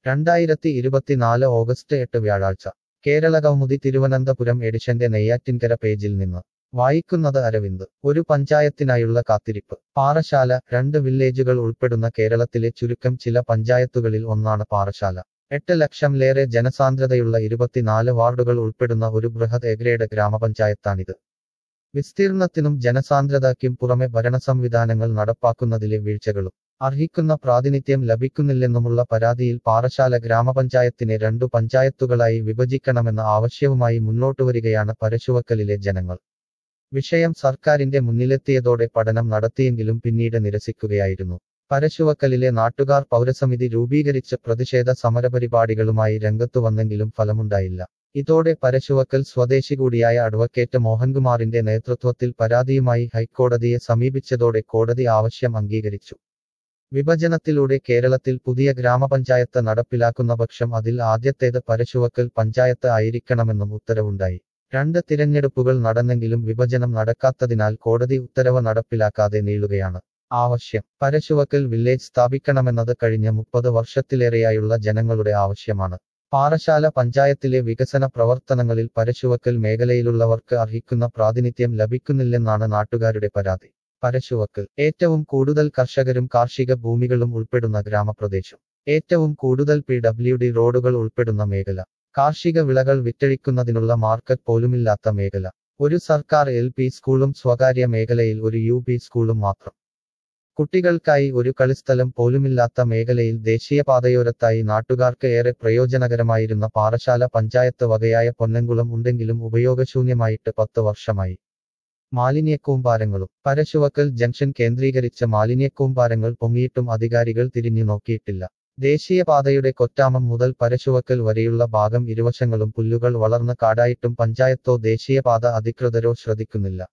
2024 August 8 വ്യാഴാഴ്ച കേരളകൗമുദി തിരുവനന്തപുരം എഡിഷന്റെ നെയ്യാറ്റിൻകര പേജിൽ നിന്ന് വായിക്കുന്നത് അരവിന്ദ്. ഒരു പഞ്ചായത്തിനായുള്ള കാത്തിരിപ്പ്. പാറശാല. 2 വില്ലേജുകൾ ഉൾപ്പെടുന്ന കേരളത്തിലെ ചുരുക്കം ചില പഞ്ചായത്തുകളിൽ ഒന്നാണ് പാറശാല. 8 ലക്ഷംലേറെ ജനസാന്ദ്രതയുള്ള 24 വാർഡുകൾ ഉൾപ്പെടുന്ന ഒരു ബൃഹത് എഗ്രേഡ് ഗ്രാമപഞ്ചായത്താണിത്. വിസ്തീർണത്തിനും ജനസാന്ദ്രതയ്ക്കും പുറമെ ഭരണസംവിധാനങ്ങൾ നടപ്പാക്കുന്നതിലെ വീഴ്ചകളും അർഹിക്കുന്ന പ്രാതിനിധ്യം ലഭിക്കുന്നില്ലെന്നുമുള്ള പരാതിയിൽ പാറശാല ഗ്രാമപഞ്ചായത്തിനെ 2 പഞ്ചായത്തുകളായി വിഭജിക്കണമെന്ന ആവശ്യവുമായി മുന്നോട്ടുവരികയാണ് പരശുവക്കലിലെ ജനങ്ങൾ. വിഷയം സർക്കാരിന്റെ മുന്നിലെത്തിയതോടെ പഠനം നടത്തിയെങ്കിലും പിന്നീട് നിരസിക്കുകയായിരുന്നു. പരശുവക്കലിലെ നാട്ടുകാർ പൗരസമിതി രൂപീകരിച്ച് പ്രതിഷേധ സമരപരിപാടികളുമായി രംഗത്തുവന്നെങ്കിലും ഫലമുണ്ടായില്ല. ഇതോടെ പരശുവക്കൽ സ്വദേശി കൂടിയായ അഡ്വക്കേറ്റ് മോഹൻകുമാറിന്റെ നേതൃത്വത്തിൽ പരാതിയുമായി ഹൈക്കോടതിയെ സമീപിച്ചതോടെ കോടതി ആവശ്യം അംഗീകരിച്ചു. വിഭജനത്തിലൂടെ കേരളത്തിൽ പുതിയ ഗ്രാമപഞ്ചായത്ത് നടപ്പിലാക്കുന്ന പക്ഷം അതിൽ ആദ്യത്തേത് പരശുവക്കൽ പഞ്ചായത്ത് ആയിരിക്കണമെന്നും ഉത്തരവുണ്ടായി. 2 തിരഞ്ഞെടുപ്പുകൾ നടന്നെങ്കിലും വിഭജനം നടക്കാത്തതിനാൽ കോടതി ഉത്തരവ് നടപ്പിലാക്കാതെ നീളുകയാണ്. ആവശ്യം. പരശുവക്കൽ വില്ലേജ് സ്ഥാപിക്കണമെന്നത് കഴിഞ്ഞ 30 വർഷത്തിലേറെയായുള്ള ജനങ്ങളുടെ ആവശ്യമാണ്. പാറശാല പഞ്ചായത്തിലെ വികസന പ്രവർത്തനങ്ങളിൽ പരശുവക്കൽ മേഖലയിലുള്ളവർക്ക് അർഹിക്കുന്ന പ്രാതിനിധ്യം ലഭിക്കുന്നില്ലെന്നാണ് നാട്ടുകാരുടെ പരാതി. പരശുവക്കൽ ഏറ്റവും കൂടുതൽ കർഷകരും കാർഷിക ഭൂമികളും ഉൾപ്പെടുന്ന ഗ്രാമപ്രദേശം. ഏറ്റവും കൂടുതൽ PWD റോഡുകൾ ഉൾപ്പെടുന്ന മേഖല. കാർഷിക വിളകൾ വിറ്റഴിക്കുന്നതിനുള്ള മാർക്കറ്റ് പോലുമില്ലാത്ത മേഖല. ഒരു സർക്കാർ LP സ്കൂളും സ്വകാര്യ മേഖലയിൽ ഒരു UP സ്കൂളും മാത്രം. കുട്ടികൾക്കായി ഒരു കളിസ്ഥലം പോലുമില്ലാത്ത മേഖലയിൽ ദേശീയപാതയോരത്തായി നാട്ടുകാർക്ക് ഏറെ പ്രയോജനകരമായിരുന്ന പാറശാല പഞ്ചായത്ത് വകയായ പൊന്നംകുളം ഉണ്ടെങ്കിലും ഉപയോഗശൂന്യമായിട്ട് 10 വർഷമായി. മാലിന്യക്കൂമ്പാരങ്ങളും. പരശുവക്കൽ ജംഗ്ഷൻ കേന്ദ്രീകരിച്ച മാലിന്യക്കൂമ്പാരങ്ങൾ പൊങ്ങിയിട്ടും അധികാരികൾ തിരിഞ്ഞു നോക്കിയിട്ടില്ല. ദേശീയപാതയുടെ കൊറ്റാമം മുതൽ പരശുവക്കൽ വരെയുള്ള ഭാഗം ഇരുവശങ്ങളും പുല്ലുകൾ വളർന്ന് കാടായിട്ടും പഞ്ചായത്തോ ദേശീയപാത അധികൃതരോ ശ്രദ്ധിക്കുന്നില്ല.